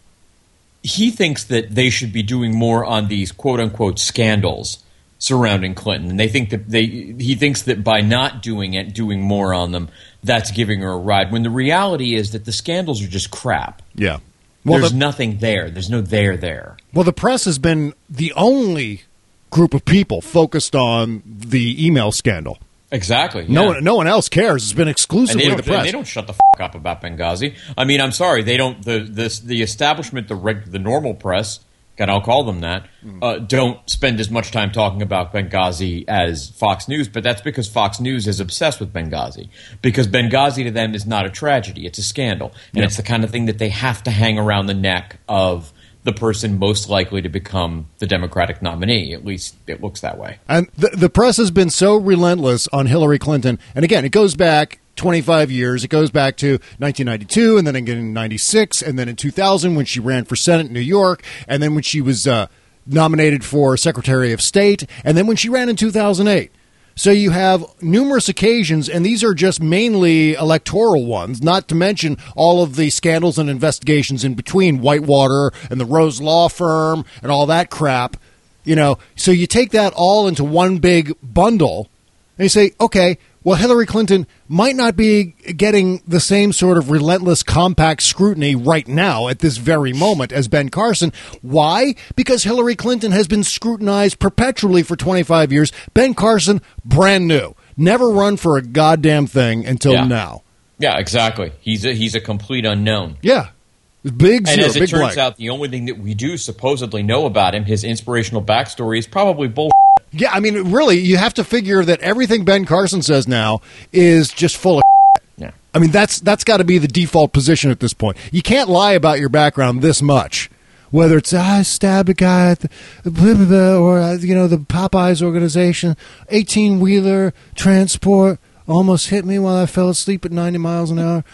he thinks that they should be doing more on these quote-unquote scandals surrounding Clinton. And they think that they he thinks that by not doing it, doing more on them, that's giving her a ride. When the reality is that the scandals are just crap. Yeah. Well, There's the, nothing there. There's no there there. Well, the press has been the only group of people focused on the email scandal. Exactly. No yeah. one, no one else cares. It's been exclusively and they the don't, press. They don't shut the f- up about Benghazi. I mean, I'm sorry, they don't. The the, the establishment, the reg, the normal press, and I'll call them that, uh, don't spend as much time talking about Benghazi as Fox News. But that's because Fox News is obsessed with Benghazi. Because Benghazi to them is not a tragedy; it's a scandal, and Yeah. it's the kind of thing that they have to hang around the neck of the person most likely to become the Democratic nominee. At least it looks that way. And the, the press has been so relentless on Hillary Clinton. And again, it goes back twenty-five years. It goes back to nineteen ninety-two, and then again in ninety-six, and then in two thousand when she ran for Senate in New York, and then when she was uh, nominated for Secretary of State, and then when she ran in two thousand eight. So you have numerous occasions, and these are just mainly electoral ones, not to mention all of the scandals and investigations in between, Whitewater and the Rose Law Firm and all that crap. You know, so you take that all into one big bundle, and you say, okay, well, Hillary Clinton might not be getting the same sort of relentless, compact scrutiny right now at this very moment as Ben Carson. Why? Because Hillary Clinton has been scrutinized perpetually for twenty-five years. Ben Carson, brand new. Never run for a goddamn thing until Yeah. now. Yeah, exactly. He's a, he's a complete unknown. Yeah. Big And zero, as it big turns blank. out, the only thing that we do supposedly know about him, his inspirational backstory, is probably bullshit. Yeah, I mean, really, you have to figure that everything Ben Carson says now is just full of Yeah. I mean, that's that's got to be the default position at this point. You can't lie about your background this much. Whether it's, ah, I stabbed a guy at the, blah, blah, blah, or, uh, you know, the Popeyes organization, eighteen-wheeler transport almost hit me while I fell asleep at ninety miles an hour.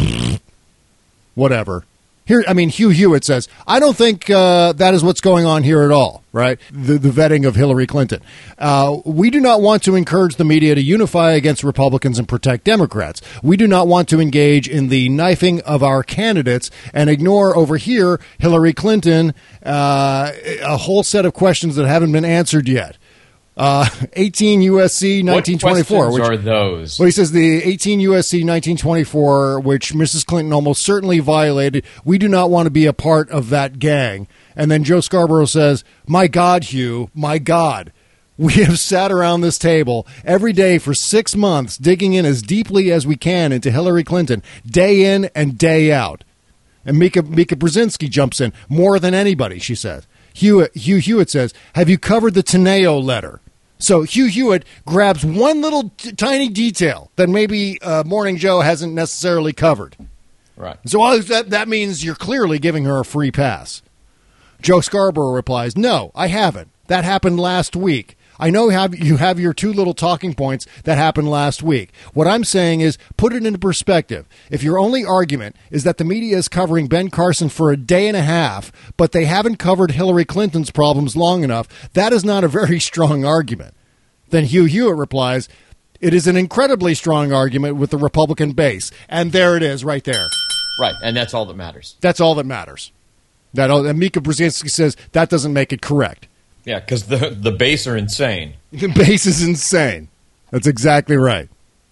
Whatever. Here, I mean, Hugh Hewitt says, I don't think uh, that is what's going on here at all, right? The, the vetting of Hillary Clinton. Uh, we do not want to encourage the media to unify against Republicans and protect Democrats. We do not want to engage in the knifing of our candidates and ignore over here Hillary Clinton, uh, a whole set of questions that haven't been answered yet. Uh, eighteen U S C nineteen twenty-four. What questions which, are those? Well, he says the eighteen U S C nineteen twenty-four, which Missus Clinton almost certainly violated. We do not want to be a part of that gang. And then Joe Scarborough says, my God, Hugh, my God. We have sat around this table every day for six months, digging in as deeply as we can into Hillary Clinton, day in and day out. And Mika, Mika Brzezinski jumps in, more than anybody, she says. Hewitt, Hugh Hewitt says, have you covered the Teneo letter? So Hugh Hewitt grabs one little t- tiny detail that maybe uh, Morning Joe hasn't necessarily covered. Right. So all that, that means you're clearly giving her a free pass. Joe Scarborough replies, no, I haven't. That happened last week. I know have, you have your two little talking points that happened last week. What I'm saying is put it into perspective. If your only argument is that the media is covering Ben Carson for a day and a half, but they haven't covered Hillary Clinton's problems long enough, that is not a very strong argument. Then Hugh Hewitt replies, it is an incredibly strong argument with the Republican base. And there it is right there. Right, and that's all that matters. That's all that matters. That and Mika Brzezinski says that doesn't make it correct. Yeah, because the, the base are insane. The base is insane. That's exactly right.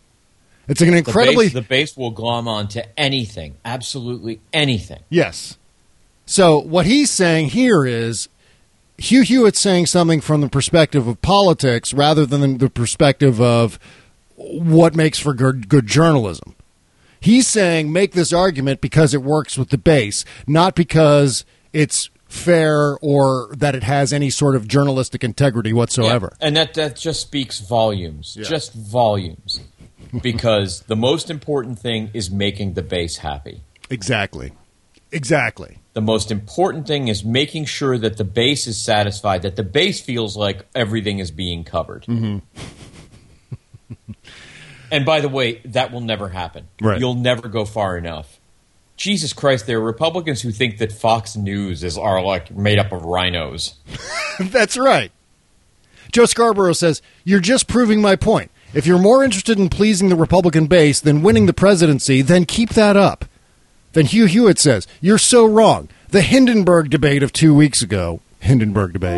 It's an incredibly... The base, the base will glom on to anything, absolutely anything. Yes. So what he's saying here is Hugh Hewitt's saying something from the perspective of politics rather than the perspective of what makes for good, good journalism. He's saying make this argument because it works with the base, not because it's fair or that it has any sort of journalistic integrity whatsoever. Yeah. And that, that just speaks volumes. Yeah. Just volumes. Because the most important thing is making the base happy. Exactly. Exactly. The most important thing is making sure that the base is satisfied, that the base feels like everything is being covered. Mm-hmm. And by the way, that will never happen. Right. You'll never go far enough. Jesus Christ, there are Republicans who think that Fox News is are like made up of rhinos. That's right. Joe Scarborough says, "You're just proving my point. If you're more interested in pleasing the Republican base than winning the presidency, then keep that up." Then Hugh Hewitt says, "You're so wrong. The Hindenburg debate of two weeks ago, Hindenburg debate,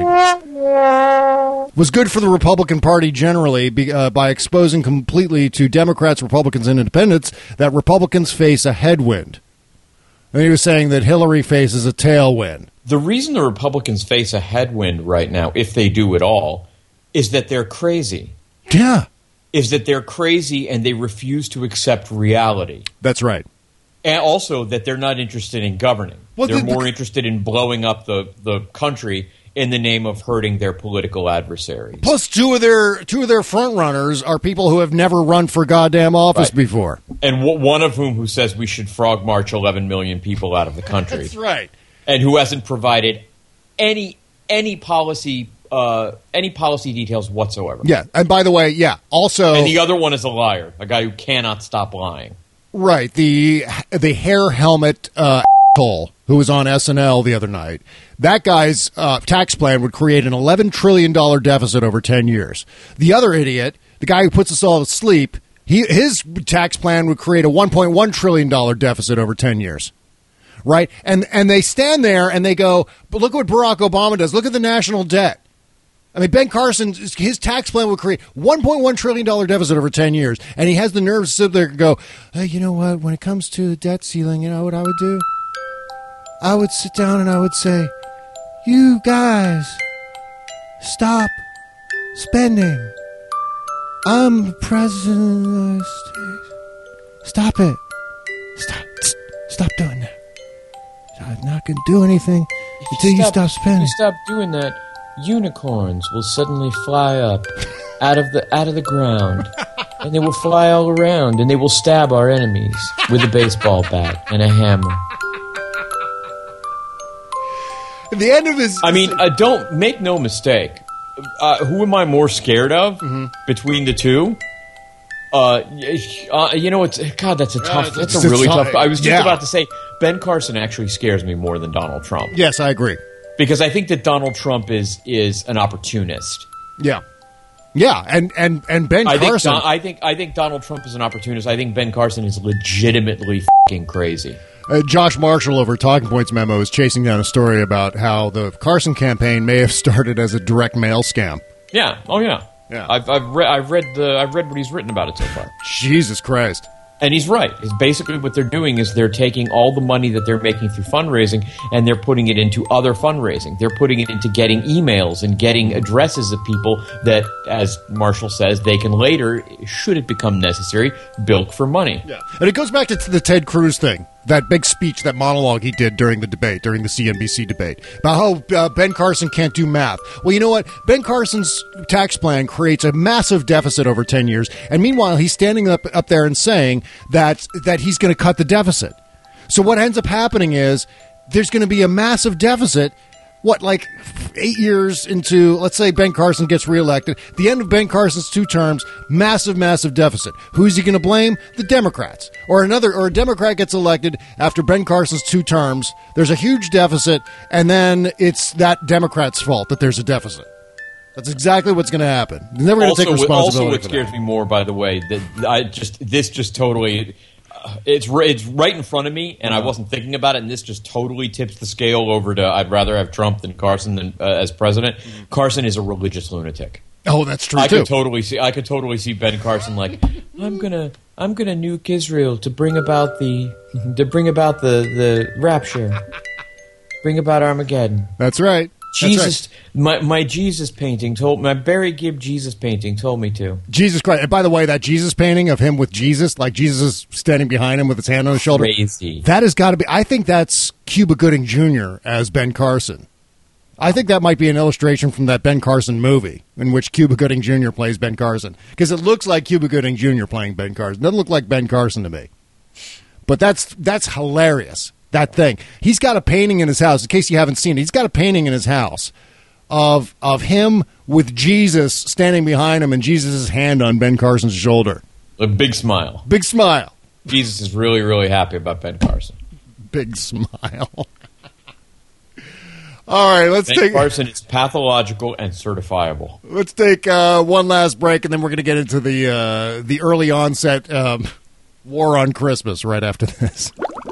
was good for the Republican Party generally be, uh, by exposing completely to Democrats, Republicans, and independents that Republicans face a headwind." And he was saying that Hillary faces a tailwind. The reason the Republicans face a headwind right now, if they do at all, is that they're crazy. Yeah. Is that they're crazy and they refuse to accept reality. That's right. And also that they're not interested in governing. Well, they're the, more the, interested in blowing up the, the country in the name of hurting their political adversaries. Plus, two of their two of their front runners are people who have never run for goddamn office right. before, and w- one of whom who says we should frog march eleven million people out of the country. That's right, and who hasn't provided any any policy uh, any policy details whatsoever. Yeah, and by the way, yeah, also, and the other one is a liar, a guy who cannot stop lying. Right, the the hair helmet uh, asshole who was on S N L the other night. That guy's uh, tax plan would create an eleven trillion dollars deficit over ten years. The other idiot, the guy who puts us all to sleep, he, his tax plan would create a one point one trillion dollars deficit over ten years. Right? And and they stand there and they go, but look what Barack Obama does. Look at the national debt. I mean, Ben Carson, his tax plan would create one point one trillion dollars deficit over ten years. And he has the nerve to sit there and go, hey, you know what? When it comes to the debt ceiling, you know what I would do? I would sit down and I would say, you guys, stop spending. I'm president of the state. Stop it. Stop. Stop doing that. I'm not going to do anything until you stop, you stop spending. If you stop doing that, unicorns will suddenly fly up out of the out of the ground, and they will fly all around, and they will stab our enemies with a baseball bat and a hammer. At the end of his... I mean, uh, don't make no mistake. Uh, who am I more scared of mm-hmm. between the two? Uh, uh, you know, it's God. That's a tough. Uh, that's a really tough. I was just yeah. about to say Ben Carson actually scares me more than Donald Trump. Yes, I agree. Because I think that Donald Trump is is an opportunist. Yeah, yeah, and and and Ben I Carson. Think Don, I think I think Donald Trump is an opportunist. I think Ben Carson is legitimately fucking crazy. Uh, Josh Marshall over Talking Points Memo is chasing down a story about how the Carson campaign may have started as a direct mail scam. Yeah. Oh yeah. Yeah. I've I've, re- I've read the I've read what he's written about it so far. Jesus Christ. And he's right. It's basically what they're doing is they're taking all the money that they're making through fundraising and they're putting it into other fundraising. They're putting it into getting emails and getting addresses of people that, as Marshall says, they can later, should it become necessary, bilk for money. Yeah. And it goes back to the Ted Cruz thing. That big speech, that monologue he did during the debate, during the C N B C debate, about how uh, Ben Carson can't do math. Well, you know what? Ben Carson's tax plan creates a massive deficit over ten years, and meanwhile, he's standing up up there and saying that that he's going to cut the deficit. So what ends up happening is there's going to be a massive deficit. What, like eight years into, let's say Ben Carson gets reelected, the end of Ben Carson's two terms, massive, massive deficit. Who's he going to blame? The Democrats. Or another, or a Democrat gets elected after Ben Carson's two terms, there's a huge deficit, and then it's that Democrat's fault that there's a deficit. That's exactly what's going to happen. They're never going to take responsibility. Also, what scares me more, by the way, that I just this just totally. It's it's right in front of me, and I wasn't thinking about it. And this just totally tips the scale over to I'd rather have Trump than Carson than, uh, as president. Mm-hmm. Carson is a religious lunatic. Oh, that's true I too. could totally see. I could totally see Ben Carson like I'm gonna I'm gonna nuke Israel to bring about the to bring about the, the rapture, bring about Armageddon. That's right. Jesus, right. my my Jesus painting told my Barry Gibb Jesus painting told me to. Jesus Christ! And by the way, that Jesus painting of him with Jesus, like Jesus is standing behind him with his hand on his shoulder, crazy. That has got to be. I think that's Cuba Gooding Junior as Ben Carson. I think that might be an illustration from that Ben Carson movie in which Cuba Gooding Junior plays Ben Carson, because it looks like Cuba Gooding Junior playing Ben Carson. It doesn't look like Ben Carson to me. But that's that's hilarious. That thing. He's got a painting in his house. In case you haven't seen it, he's got a painting in his house of of him with Jesus standing behind him and Jesus' hand on Ben Carson's shoulder. A big smile. Big smile. Jesus is really, really happy about Ben Carson. Big smile. All right, let's Ben take. Carson is pathological and certifiable. Let's take uh, one last break, and then we're going to get into the uh, the early onset um, war on Christmas right after this.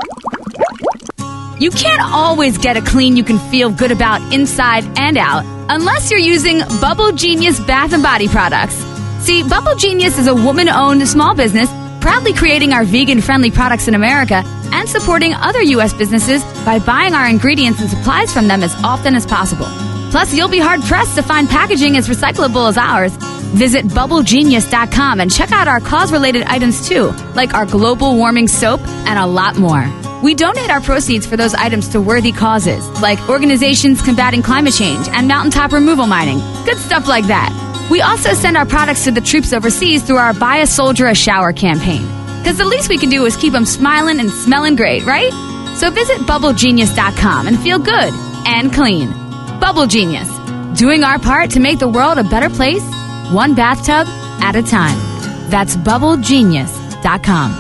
You can't always get a clean you can feel good about inside and out unless you're using Bubble Genius Bath and Body products. See, Bubble Genius is a woman-owned small business proudly creating our vegan-friendly products in America and supporting other U S businesses by buying our ingredients and supplies from them as often as possible. Plus, you'll be hard-pressed to find packaging as recyclable as ours. Visit bubble genius dot com and check out our cause-related items, too, like our global warming soap and a lot more. We donate our proceeds for those items to worthy causes, like organizations combating climate change and mountaintop removal mining. Good stuff like that. We also send our products to the troops overseas through our Buy a Soldier a Shower campaign. Because the least we can do is keep them smiling and smelling great, right? So visit bubble genius dot com and feel good and clean. Bubble Genius, doing our part to make the world a better place, one bathtub at a time. That's bubble genius dot com.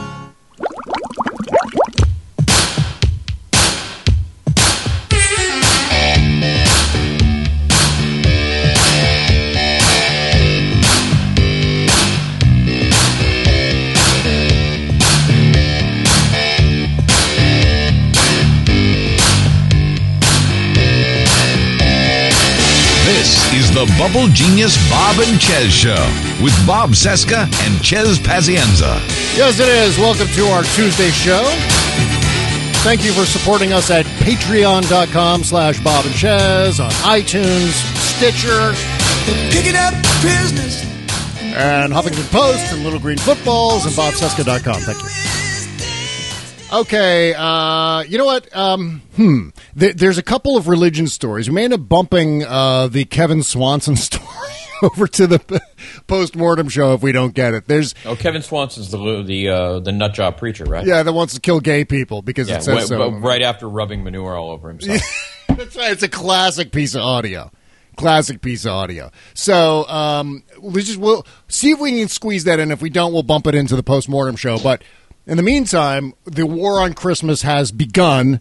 The Bubble Genius Bob and Chez Show with Bob Cesca and Chez Pazienza. Yes, it is. Welcome to our Tuesday show. Thank you for supporting us at patreon.com slash Bob and Chez, on iTunes, Stitcher, Picking up business, and Huffington Post, and Little Green Footballs, and bob cesca dot com. Thank you. Okay, uh, you know what? Um, hmm. Th- there's a couple of religion stories. We may end up bumping uh, the Kevin Swanson story over to the post-mortem show if we don't get it. There's oh, Kevin Swanson's the the uh, the nut job preacher, right? Yeah, that wants to kill gay people because yeah, it says w- so. w- right after rubbing manure all over himself. That's right. It's a classic piece of audio. Classic piece of audio. So um, we just we'll see if we can squeeze that in. If we don't, we'll bump it into the post-mortem show. But in the meantime, the war on Christmas has begun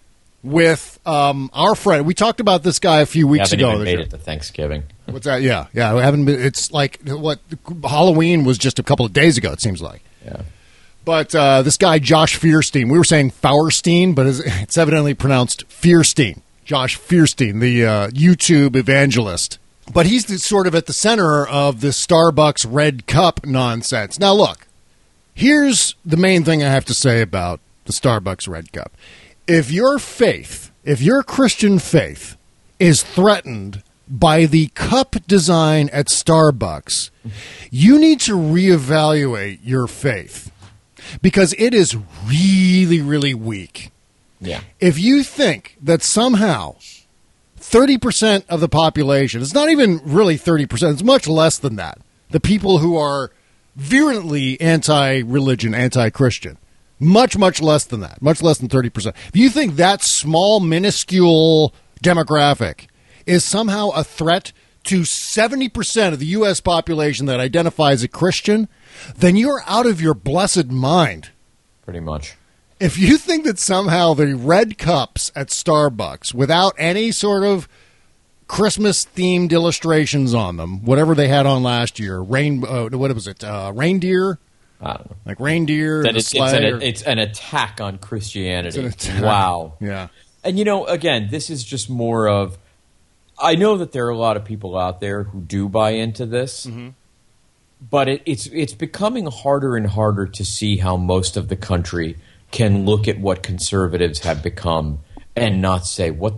with um, our friend. We talked about this guy a few weeks haven't ago. Even made year. it to Thanksgiving. What's that? Yeah, yeah. We haven't been. It's like what Halloween was just a couple of days ago. It seems like. Yeah. But uh, this guy Josh Fierstein, we were saying Fauerstein, but it's evidently pronounced Fierstein. Josh Fierstein, the uh, YouTube evangelist. But he's the, sort of at the center of the Starbucks Red Cup nonsense. Now, look. Here's the main thing I have to say about the Starbucks Red Cup. If your faith, if your Christian faith is threatened by the cup design at Starbucks, you need to reevaluate your faith because it is really, really weak. Yeah. If you think that somehow thirty percent of the population, it's not even really thirty percent, it's much less than that, the people who are virulently anti-religion, anti-Christian. Much, much less than that. Much less than thirty percent. If you think that small, minuscule demographic is somehow a threat to seventy percent of the U S population that identifies as a Christian, then you're out of your blessed mind. Pretty much. If you think that somehow the red cups at Starbucks, without any sort of Christmas-themed illustrations on them, whatever they had on last year, rain, uh, what was it, uh, reindeer? I don't know. Like reindeer, that the it's, it's, an, or, it's an attack on Christianity. It's an attack. Wow. Yeah. And, you know, again, this is just more of – I know that there are a lot of people out there who do buy into this, mm-hmm. but it, it's it's becoming harder and harder to see how most of the country can look at what conservatives have become and not say, what the f***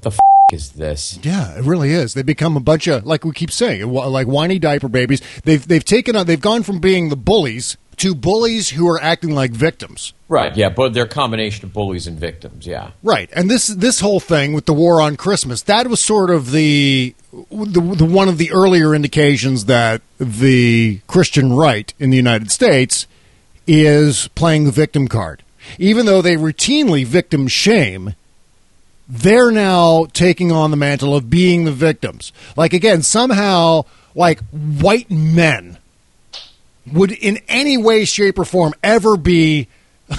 is this? Yeah, it really is. They become a bunch of, like we keep saying, like whiny diaper babies. They've they've taken on, they've gone from being the bullies to bullies who are acting like victims. Right, yeah, but they're a combination of bullies and victims, yeah. Right, and this this whole thing with the war on Christmas, that was sort of the, the, the one of the earlier indications that the Christian right in the United States is playing the victim card. Even though they routinely victim shame, they're now taking on the mantle of being the victims. Like, again, somehow, like, white men would in any way, shape, or form ever be uh,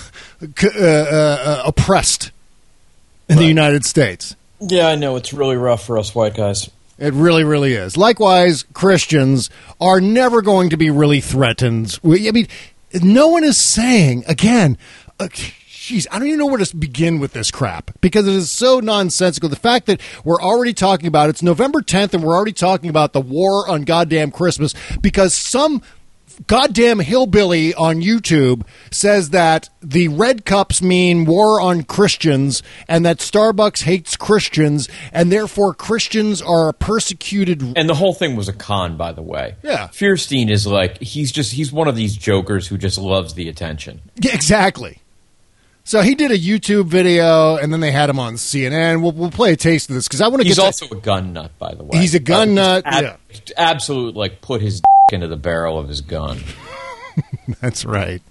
uh, oppressed in right. the United States. Yeah, I know. It's really rough for us white guys. It really, really is. Likewise, Christians are never going to be really threatened. I mean, no one is saying, again, uh, Jeez, I don't even know where to begin with this crap because it is so nonsensical. The fact that we're already talking about it's November tenth and we're already talking about the war on goddamn Christmas because some goddamn hillbilly on YouTube says that the red cups mean war on Christians and that Starbucks hates Christians and therefore Christians are persecuted. And the whole thing was a con, by the way. Yeah. Fierstein is like, he's just, he's one of these jokers who just loves the attention. Yeah, exactly. So he did a YouTube video, and then they had him on C N N. We'll, we'll play a taste of this because I want to get. He's also a gun nut, by the way. He's a gun uh, nut. Ab- yeah, absolute. Like put his d- into the barrel of his gun. That's right.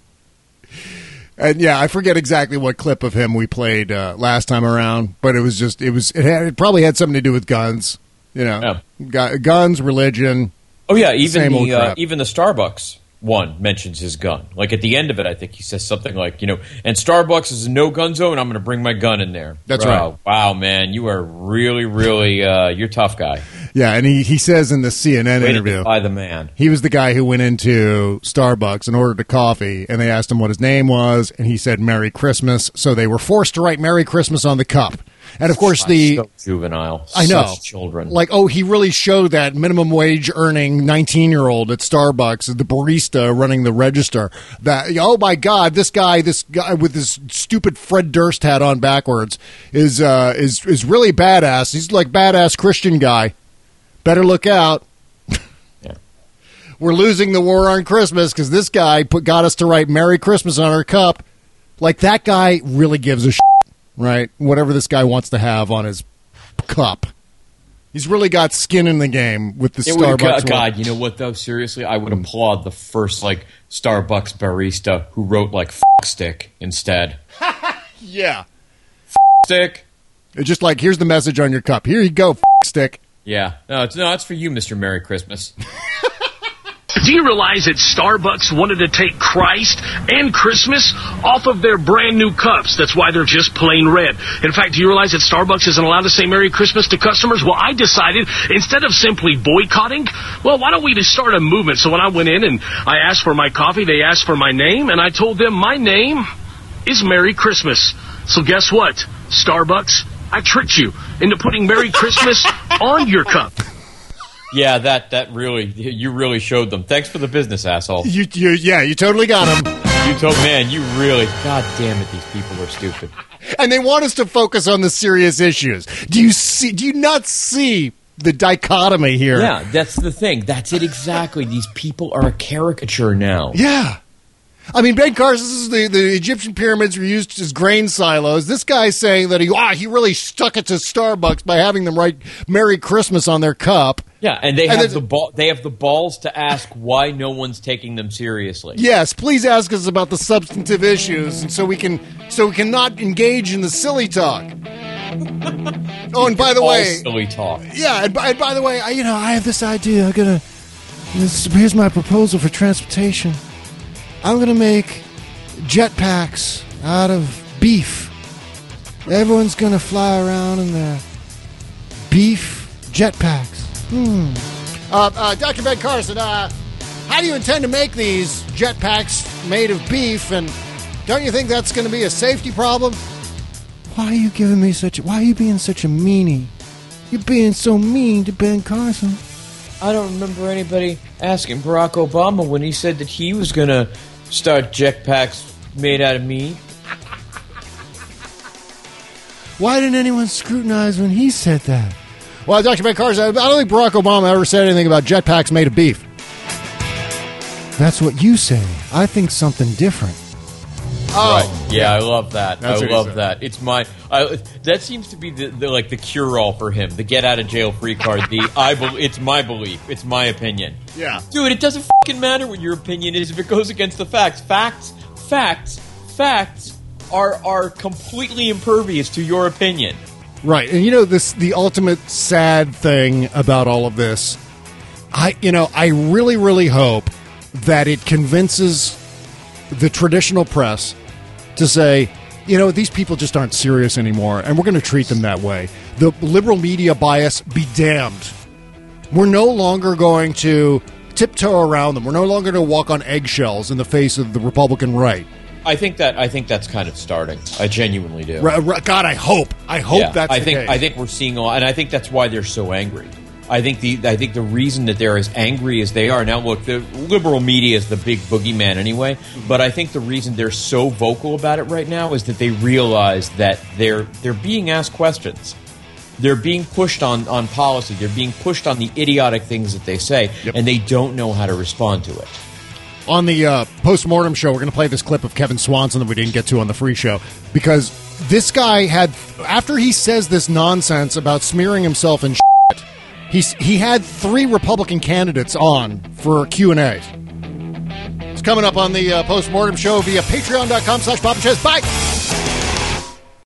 And yeah, I forget exactly what clip of him we played uh, last time around, but it was just it was it, had, it probably had something to do with guns. You know, yeah. Gu- guns, religion. Oh yeah, even the uh, even the Starbucks one mentions his gun. Like at the end of it, I think he says something like, you know, and Starbucks is a no-gun zone, I'm going to bring my gun in there. That's wow. right. Wow, man, you are really, really, uh, you're a tough guy. Yeah, and he, he says in the C N N Way interview, by the man. He was the guy who went into Starbucks and ordered a coffee, and they asked him what his name was, and he said Merry Christmas, so they were forced to write Merry Christmas on the cup. And of course, the so juvenile, I know, such children. Like, oh, he really showed that minimum wage earning nineteen year old at Starbucks, the barista running the register. That oh my God, this guy, this guy with this stupid Fred Durst hat on backwards is uh, is is really badass. He's like badass Christian guy. Better look out. Yeah. We're losing the war on Christmas because this guy put got us to write Merry Christmas on our cup. Like that guy really gives a shit. Right, whatever this guy wants to have on his cup, he's really got skin in the game with the it Starbucks. Would, God, you know what though? Seriously, I would mm. applaud the first like Starbucks barista who wrote like "f stick" instead. Yeah, f stick. It's just like here's the message on your cup. Here you go, f stick. Yeah, no, it's no, it's for you, Mister Merry Christmas. Do you realize that Starbucks wanted to take Christ and Christmas off of their brand new cups? That's why they're just plain red. In fact, do you realize that Starbucks isn't allowed to say Merry Christmas to customers? Well, I decided instead of simply boycotting, well, why don't we just start a movement? So when I went in and I asked for my coffee, they asked for my name, and I told them my name is Merry Christmas. So guess what? Starbucks, I tricked you into putting Merry Christmas on your cup. Yeah, that, that really, you really showed them. Thanks for the business, asshole. You, you yeah, you totally got him. You told, man, you really, God damn it, these people are stupid. And they want us to focus on the serious issues. Do you see, do you not see the dichotomy here? Yeah, that's the thing. That's it exactly. These people are a caricature now. Yeah. I mean, Ben Carson, this is the, the Egyptian pyramids were used as grain silos. This guy's saying that he, ah, he really stuck it to Starbucks by having them write Merry Christmas on their cup. Yeah, and they and have then, the ball. They have the balls to ask why no one's taking them seriously. Yes, please ask us about the substantive issues, and so we can so we can not engage in the silly talk. Oh, and by the All way, silly talk. Yeah, and by, and by the way, I, you know, I have this idea. I'm gonna. This, here's my proposal for transportation. I'm gonna make jetpacks out of beef. Everyone's gonna fly around in their beef jetpacks. Hmm. Uh, uh, Doctor Ben Carson, uh, how do you intend to make these jetpacks made of beef? And don't you think that's going to be a safety problem? Why are you giving me such? Why are you being such a meanie? You're being so mean to Ben Carson. I don't remember anybody asking Barack Obama when he said that he was going to start jetpacks made out of meat. Why didn't anyone scrutinize when he said that? Well, Doctor Ben Carson, I don't think Barack Obama ever said anything about jetpacks made of beef. That's what you say. I think something different. Oh, right. Yeah, I love that. That's I what he love said. that. It's my I, that seems to be the, the like the cure all for him. The get out of jail free card. The I be, it's my belief. It's my opinion. Yeah, dude, it doesn't fucking matter what your opinion is if it goes against the facts. Facts, facts, facts are are completely impervious to your opinion. Right, and you know this the ultimate sad thing about all of this. I you know I really really hope that it convinces the traditional press to say, you know, these people just aren't serious anymore, and we're going to treat them that way. The liberal media bias be damned. We're no longer going to tiptoe around them. We're no longer going to walk on eggshells in the face of the Republican right. I think that I think that's kind of starting. I genuinely do. R- r- God, I hope. I hope yeah, that's I the think case. I think we're seeing all, and I think that's why they're so angry. I think the I think the reason that they're as angry as they are now. Look, the liberal media is the big boogeyman anyway. But I think the reason they're so vocal about it right now is that they realize that they're they're being asked questions. They're being pushed on, on policy. They're being pushed on the idiotic things that they say, yep. and they don't know how to respond to it. On the uh, post-mortem show, we're going to play this clip of Kevin Swanson that we didn't get to on the free show, because this guy had, after he says this nonsense about smearing himself in shit, he's, he had three Republican candidates on for Q and A's. It's coming up on the uh, post-mortem show via patreon.com slash Bob and Chess. Bye!